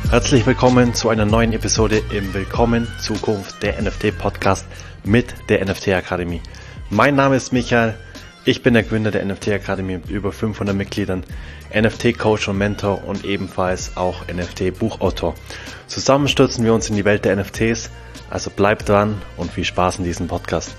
Herzlich willkommen zu einer neuen Episode im Willkommen Zukunft der NFT Podcast mit der NFT Akademie. Mein Name ist Michael, ich bin der Gründer der NFT Akademie mit über 500 Mitgliedern, NFT Coach und Mentor und ebenfalls auch NFT Buchautor. Zusammen stürzen wir uns in die Welt der NFTs, also bleibt dran und viel Spaß in diesem Podcast.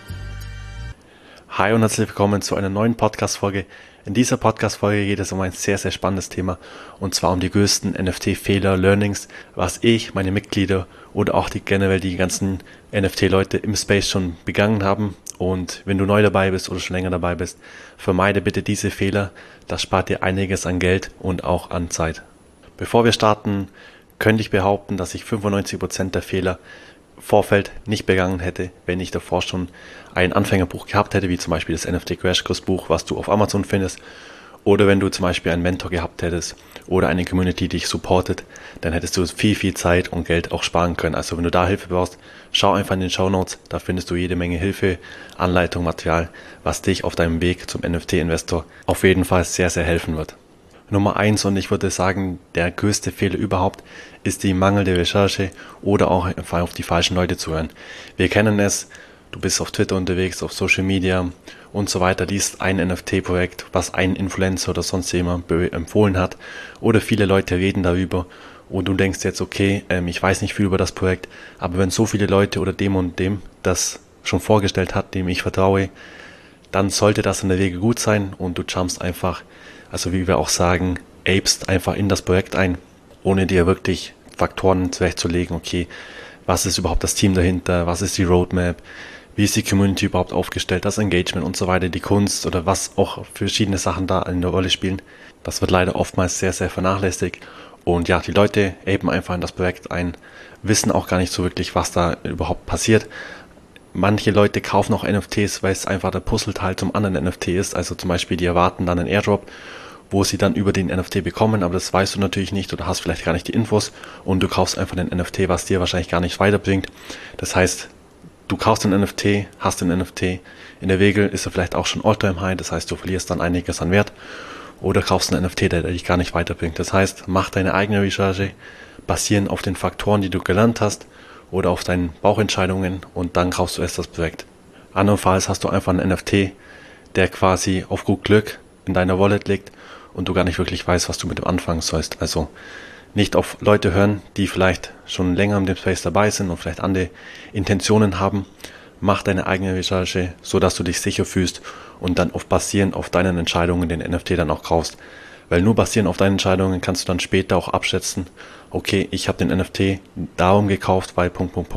Hi und herzlich willkommen zu einer neuen Podcast-Folge. In dieser Podcast-Folge geht es um ein sehr, sehr spannendes Thema und zwar um die größten NFT-Fehler, Learnings, was ich, meine Mitglieder oder auch die ganzen NFT-Leute im Space schon begangen haben. Und wenn du neu dabei bist oder schon länger dabei bist, vermeide bitte diese Fehler. Das spart dir einiges an Geld und auch an Zeit. Bevor wir starten, könnte ich behaupten, dass ich 95% der Fehler Vorfeld nicht begangen hätte, wenn ich davor schon ein Anfängerbuch gehabt hätte, wie zum Beispiel das NFT Crash Course Buch, was du auf Amazon findest, oder wenn du zum Beispiel einen Mentor gehabt hättest oder eine Community, die dich supportet, dann hättest du viel, viel Zeit und Geld auch sparen können. Also wenn du da Hilfe brauchst, schau einfach in den Shownotes, da findest du jede Menge Hilfe, Anleitung, Material, was dich auf deinem Weg zum NFT-Investor auf jeden Fall sehr, sehr helfen wird. Nummer 1 und ich würde sagen, der größte Fehler überhaupt ist die mangelnde Recherche oder auch einfach auf die falschen Leute zu hören. Wir kennen es, du bist auf Twitter unterwegs, auf Social Media und so weiter, liest ein NFT-Projekt, was ein Influencer oder sonst jemand empfohlen hat oder viele Leute reden darüber und du denkst jetzt, okay, ich weiß nicht viel über das Projekt, aber wenn so viele Leute oder dem und dem das schon vorgestellt hat, dem ich vertraue, dann sollte das in der Regel gut sein und du jumpst einfach, also wie wir auch sagen, apest einfach in das Projekt ein, ohne dir wirklich Faktoren zurechtzulegen, okay, was ist überhaupt das Team dahinter, was ist die Roadmap, wie ist die Community überhaupt aufgestellt, das Engagement und so weiter, die Kunst oder was auch für verschiedene Sachen da eine Rolle spielen. Das wird leider oftmals sehr, sehr vernachlässigt und ja, die Leute apen einfach in das Projekt ein, wissen auch gar nicht so wirklich, was da überhaupt passiert. Manche Leute kaufen auch NFTs, weil es einfach der Puzzleteil zum anderen NFT ist. Also zum Beispiel, die erwarten dann einen Airdrop, wo sie dann über den NFT bekommen, aber das weißt du natürlich nicht oder hast vielleicht gar nicht die Infos und du kaufst einfach den NFT, was dir wahrscheinlich gar nicht weiterbringt. Das heißt, du kaufst den NFT, hast den NFT, in der Regel ist er vielleicht auch schon All-Time-High, das heißt, du verlierst dann einiges an Wert oder kaufst einen NFT, der dich gar nicht weiterbringt. Das heißt, mach deine eigene Recherche, basierend auf den Faktoren, die du gelernt hast, oder auf deinen Bauchentscheidungen und dann kaufst du erst das Projekt. Andernfalls hast du einfach einen NFT, der quasi auf gut Glück in deiner Wallet liegt und du gar nicht wirklich weißt, was du mit dem anfangen sollst. Also nicht auf Leute hören, die vielleicht schon länger in dem Space dabei sind und vielleicht andere Intentionen haben. Mach deine eigene Recherche, so dass du dich sicher fühlst und dann basierend auf deinen Entscheidungen den NFT dann auch kaufst. Weil nur basierend auf deinen Entscheidungen kannst du dann später auch abschätzen, okay, ich habe den NFT darum gekauft, weil ...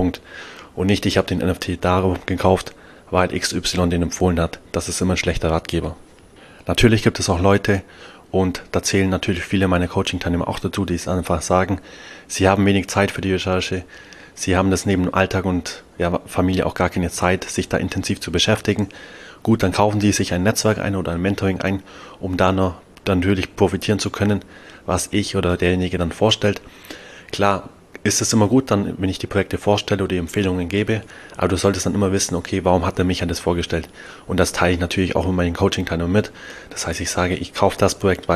Und nicht, ich habe den NFT darum gekauft, weil XY den empfohlen hat. Das ist immer ein schlechter Ratgeber. Natürlich gibt es auch Leute, und da zählen natürlich viele meiner Coaching-Teilnehmer auch dazu, die es einfach sagen, sie haben wenig Zeit für die Recherche, sie haben das neben dem Alltag und Familie auch gar keine Zeit, sich da intensiv zu beschäftigen. Gut, dann kaufen die sich ein Netzwerk ein oder ein Mentoring ein, um da noch dann natürlich profitieren zu können, was ich oder derjenige dann vorstellt. Klar ist es immer gut, dann, wenn ich die Projekte vorstelle oder die Empfehlungen gebe, aber du solltest dann immer wissen, okay, warum hat er mich das vorgestellt? Und das teile ich natürlich auch in meinen Coaching-Teilnehmern mit. Das heißt, ich sage, ich kaufe das Projekt, weil ...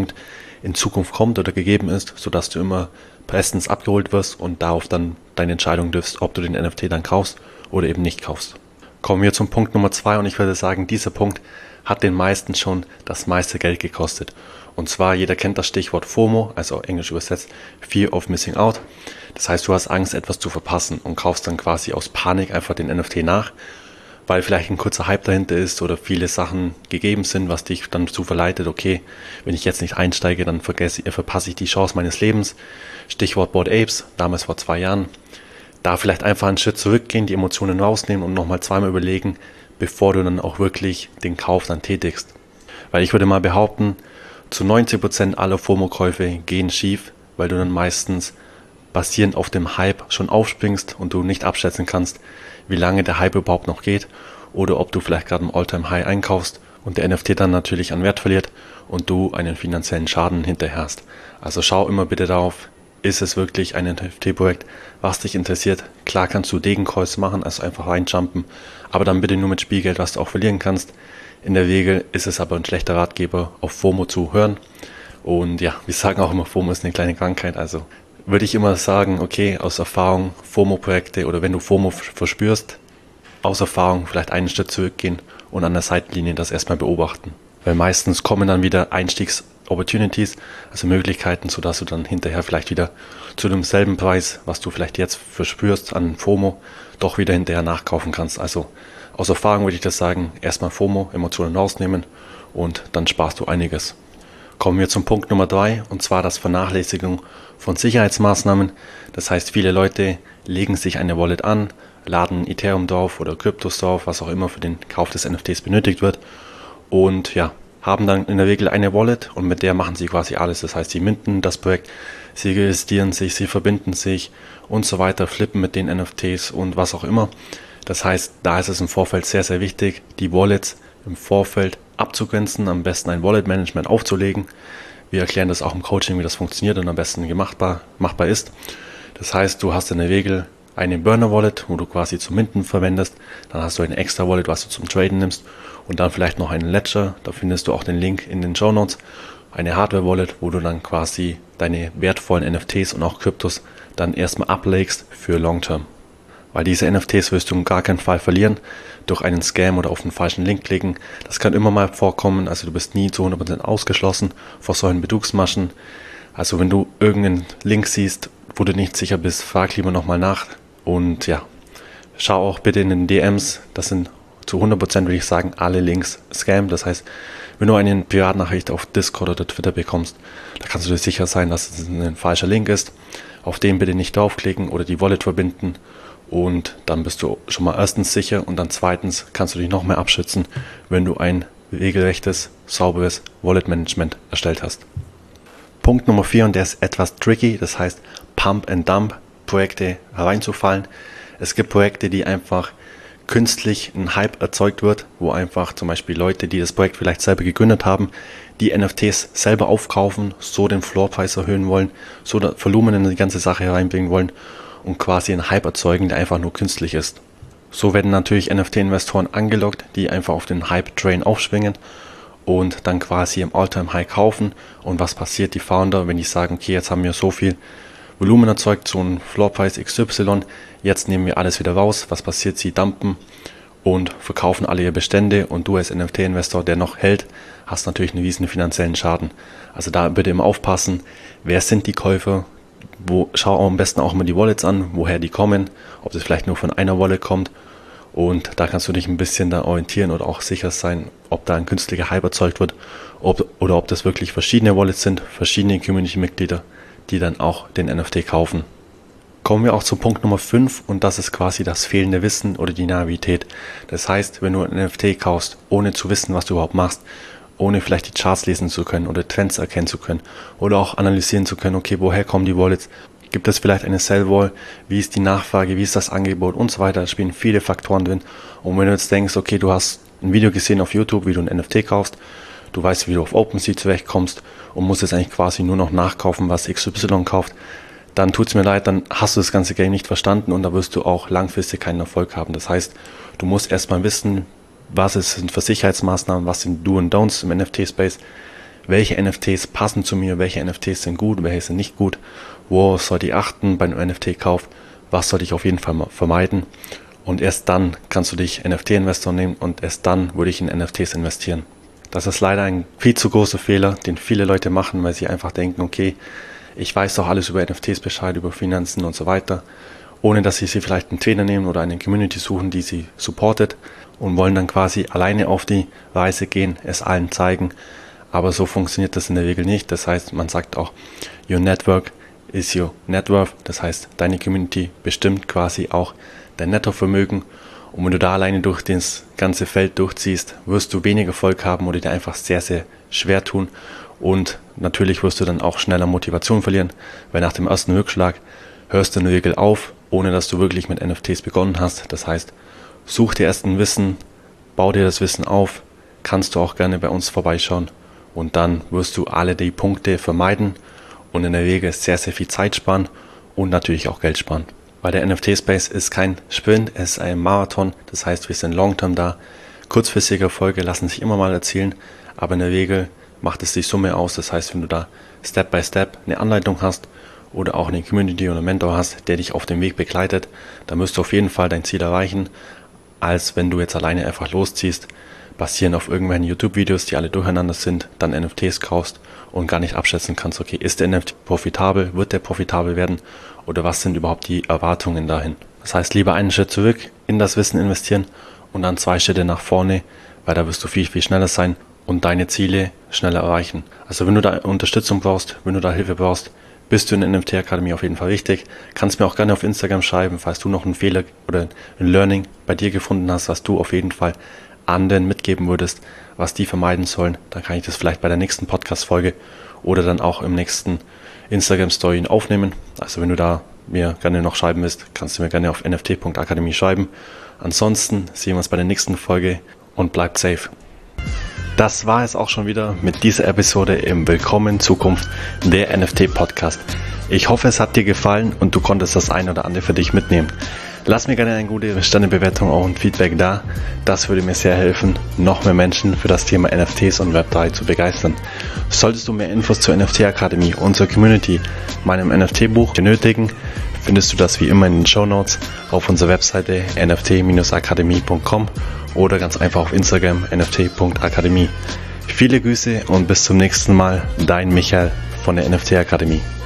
in Zukunft kommt oder gegeben ist, sodass du immer bestens abgeholt wirst und darauf dann deine Entscheidung triffst, ob du den NFT dann kaufst oder eben nicht kaufst. Kommen wir zum Punkt Nummer 2 und ich würde sagen, dieser Punkt hat den meisten schon das meiste Geld gekostet. Und zwar, jeder kennt das Stichwort FOMO, also englisch übersetzt, Fear of Missing Out. Das heißt, du hast Angst, etwas zu verpassen und kaufst dann quasi aus Panik einfach den NFT nach, weil vielleicht ein kurzer Hype dahinter ist oder viele Sachen gegeben sind, was dich dann dazu verleitet, okay, wenn ich jetzt nicht einsteige, dann verpasse ich die Chance meines Lebens. Stichwort Bored Apes, damals vor 2 Jahren. Da vielleicht einfach einen Schritt zurückgehen, die Emotionen rausnehmen und nochmal zweimal überlegen, bevor du dann auch wirklich den Kauf dann tätigst. Weil ich würde mal behaupten, zu 90% aller FOMO-Käufe gehen schief, weil du dann meistens basierend auf dem Hype schon aufspringst und du nicht abschätzen kannst, wie lange der Hype überhaupt noch geht oder ob du vielleicht gerade im All-Time-High einkaufst und der NFT dann natürlich an Wert verliert und du einen finanziellen Schaden hinterher hast. Also schau immer bitte darauf, ist es wirklich ein NFT-Projekt, was dich interessiert. Klar kannst du Degencalls machen, also einfach reinjumpen, aber dann bitte nur mit Spielgeld, was du auch verlieren kannst. In der Regel ist es aber ein schlechter Ratgeber, auf FOMO zu hören. Und ja, wir sagen auch immer, FOMO ist eine kleine Krankheit, also würde ich immer sagen, okay, aus Erfahrung FOMO-Projekte oder wenn du FOMO verspürst, aus Erfahrung vielleicht einen Schritt zurückgehen und an der Seitenlinie das erstmal beobachten. Weil meistens kommen dann wieder Einstiegs-Opportunities, also Möglichkeiten, sodass du dann hinterher vielleicht wieder zu demselben Preis, was du vielleicht jetzt verspürst an FOMO, doch wieder hinterher nachkaufen kannst. Also aus Erfahrung würde ich das sagen, erstmal FOMO, Emotionen rausnehmen und dann sparst du einiges. Kommen wir zum Punkt Nummer 3, und zwar das Vernachlässigung von Sicherheitsmaßnahmen. Das heißt, viele Leute legen sich eine Wallet an, laden Ethereum drauf oder Kryptos drauf, was auch immer für den Kauf des NFTs benötigt wird, und ja, haben dann in der Regel eine Wallet und mit der machen sie quasi alles. Das heißt, sie minten das Projekt, sie registrieren sich, sie verbinden sich und so weiter, flippen mit den NFTs und was auch immer. Das heißt, da ist es im Vorfeld sehr, sehr wichtig, die Wallets im Vorfeld abzugrenzen, am besten ein Wallet-Management aufzulegen. Wir erklären das auch im Coaching, wie das funktioniert und am besten machbar ist. Das heißt, du hast in der Regel eine Burner-Wallet, wo du quasi zum Minten verwendest. Dann hast du eine Extra-Wallet, was du zum Traden nimmst. Und dann vielleicht noch einen Ledger, da findest du auch den Link in den Shownotes. Eine Hardware-Wallet, wo du dann quasi deine wertvollen NFTs und auch Kryptos dann erstmal ablegst für Long-Term. Weil diese NFTs wirst du in gar keinen Fall verlieren durch einen Scam oder auf den falschen Link klicken. Das kann immer mal vorkommen, also du bist nie zu 100% ausgeschlossen vor solchen Betrugsmaschen. Also wenn du irgendeinen Link siehst, wo du nicht sicher bist, frag lieber nochmal nach. Und ja, schau auch bitte in den DMs, das sind zu 100% würde ich sagen alle Links Scam. Das heißt, wenn du eine Privatnachricht auf Discord oder Twitter bekommst, da kannst du dir sicher sein, dass es ein falscher Link ist. Auf den bitte nicht draufklicken oder die Wallet verbinden. Und dann bist du schon mal erstens sicher und dann zweitens kannst du dich noch mehr abschützen, wenn du ein regelrechtes, sauberes Wallet-Management erstellt hast. Punkt Nummer 4, und der ist etwas tricky, das heißt Pump-and-Dump-Projekte hereinzufallen. Es gibt Projekte, die einfach künstlich ein Hype erzeugt wird, wo einfach zum Beispiel Leute, die das Projekt vielleicht selber gegründet haben, die NFTs selber aufkaufen, so den Floorpreis erhöhen wollen, so das Volumen in die ganze Sache hereinbringen wollen und quasi einen Hype erzeugen, der einfach nur künstlich ist. So werden natürlich NFT-Investoren angelockt, die einfach auf den Hype-Train aufschwingen und dann quasi im All-Time-High kaufen. Und was passiert? Die Founder, wenn die sagen, okay, jetzt haben wir so viel Volumen erzeugt, so einen Floorpreis XY, jetzt nehmen wir alles wieder raus. Was passiert? Sie dumpen und verkaufen alle ihre Bestände und du als NFT-Investor, der noch hält, hast natürlich einen riesen finanziellen Schaden. Also da bitte immer aufpassen, wer sind die Käufer? Schau am besten auch mal die Wallets an, woher die kommen, ob das vielleicht nur von einer Wallet kommt, und da kannst du dich ein bisschen da orientieren oder auch sicher sein, ob da ein künstlicher Hype erzeugt wird oder ob das wirklich verschiedene Wallets sind, verschiedene Community-Mitglieder, die dann auch den NFT kaufen. Kommen wir auch zu Punkt Nummer 5, und das ist quasi das fehlende Wissen oder die Naivität. Das heißt, wenn du ein NFT kaufst, ohne zu wissen, was du überhaupt machst, ohne vielleicht die Charts lesen zu können oder Trends erkennen zu können oder auch analysieren zu können, okay, woher kommen die Wallets, gibt es vielleicht eine Sell-Wall, wie ist die Nachfrage, wie ist das Angebot und so weiter, da spielen viele Faktoren drin. Und wenn du jetzt denkst, okay, du hast ein Video gesehen auf YouTube, wie du ein NFT kaufst, du weißt, wie du auf OpenSea zurechtkommst und musst jetzt eigentlich quasi nur noch nachkaufen, was XY kauft, dann tut's mir leid, dann hast du das ganze Game nicht verstanden und da wirst du auch langfristig keinen Erfolg haben. Das heißt, du musst erstmal wissen, was sind für Sicherheitsmaßnahmen, was sind Do and Don'ts im NFT-Space, welche NFTs passen zu mir, welche NFTs sind gut, welche sind nicht gut, worauf sollte ich achten beim NFT-Kauf, was sollte ich auf jeden Fall vermeiden, und erst dann kannst du dich NFT-Investor nehmen und erst dann würde ich in NFTs investieren. Das ist leider ein viel zu großer Fehler, den viele Leute machen, weil sie einfach denken, okay, ich weiß doch alles über NFTs Bescheid, über Finanzen und so weiter, ohne dass sie vielleicht einen Trainer nehmen oder eine Community suchen, die sie supportet, und wollen dann quasi alleine auf die Reise gehen, es allen zeigen. Aber so funktioniert das in der Regel nicht. Das heißt, man sagt auch, your network is your net worth. Das heißt, deine Community bestimmt quasi auch dein Nettovermögen. Und wenn du da alleine durch das ganze Feld durchziehst, wirst du wenig Erfolg haben oder dir einfach sehr, sehr schwer tun. Und natürlich wirst du dann auch schneller Motivation verlieren, weil nach dem ersten Rückschlag hörst du in der Regel auf, ohne dass du wirklich mit NFTs begonnen hast. Das heißt, such dir erst ein Wissen, bau dir das Wissen auf, kannst du auch gerne bei uns vorbeischauen und dann wirst du alle die Punkte vermeiden und in der Regel sehr, sehr viel Zeit sparen und natürlich auch Geld sparen. Weil der NFT-Space ist kein Sprint, es ist ein Marathon, das heißt, wir sind long-term da. Kurzfristige Erfolge lassen sich immer mal erzielen, aber in der Regel macht es die Summe aus. Das heißt, wenn du da Step by Step eine Anleitung hast oder auch eine Community oder einen Mentor hast, der dich auf dem Weg begleitet, dann wirst du auf jeden Fall dein Ziel erreichen, als wenn du jetzt alleine einfach losziehst, basierend auf irgendwelchen YouTube-Videos, die alle durcheinander sind, dann NFTs kaufst und gar nicht abschätzen kannst, okay, ist der NFT profitabel, wird der profitabel werden oder was sind überhaupt die Erwartungen dahin. Das heißt, lieber einen Schritt zurück in das Wissen investieren und dann 2 Schritte nach vorne, weil da wirst du viel, viel schneller sein und deine Ziele schneller erreichen. Also wenn du da Unterstützung brauchst, wenn du da Hilfe brauchst, bist du in der NFT-Akademie auf jeden Fall richtig. Kannst mir auch gerne auf Instagram schreiben, falls du noch einen Fehler oder ein Learning bei dir gefunden hast, was du auf jeden Fall anderen mitgeben würdest, was die vermeiden sollen. Dann kann ich das vielleicht bei der nächsten Podcast-Folge oder dann auch im nächsten Instagram-Story aufnehmen. Also wenn du da mir gerne noch schreiben willst, kannst du mir gerne auf nft.akademie schreiben. Ansonsten sehen wir uns bei der nächsten Folge und bleibt safe. Das war es auch schon wieder mit dieser Episode im Willkommen in Zukunft, der NFT-Podcast. Ich hoffe, es hat dir gefallen und du konntest das ein oder andere für dich mitnehmen. Lass mir gerne eine gute Sternebewertung auch und Feedback da. Das würde mir sehr helfen, noch mehr Menschen für das Thema NFTs und Web3 zu begeistern. Solltest du mehr Infos zur NFT-Akademie und zur Community, meinem NFT-Buch benötigen, findest du das wie immer in den Shownotes auf unserer Webseite nft-akademie.com oder ganz einfach auf Instagram nft.akademie. Viele Grüße und bis zum nächsten Mal, dein Michael von der NFT-Akademie.